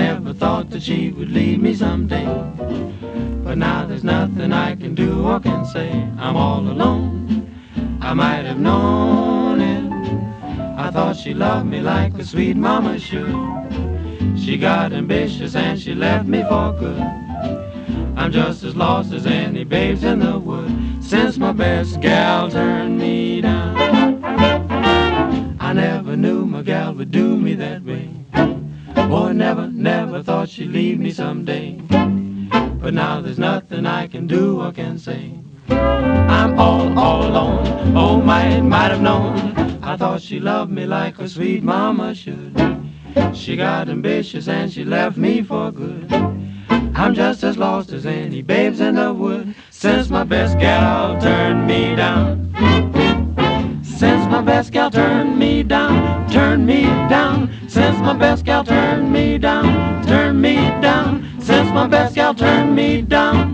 never thought that she would leave me someday. But now there's nothing I can do or can say. I'm all alone. I might have known it. I thought she loved me like a sweet mama should. She got ambitious and she left me for good. I'm just as lost as any babes in the wood since my best gal turned me down. I never knew my gal would do me that way. Boy, never thought she'd leave me someday. But now there's nothing I can do or can say. I'm all alone. Oh, might have known. I thought she loved me like a sweet mama should. She got ambitious and she left me for good. I'm just as lost as any babes in the wood since my best gal turned me down. Since my best gal turned me down, turned me down. Since my best gal turned me down, turned me down. Since my best gal turned me down.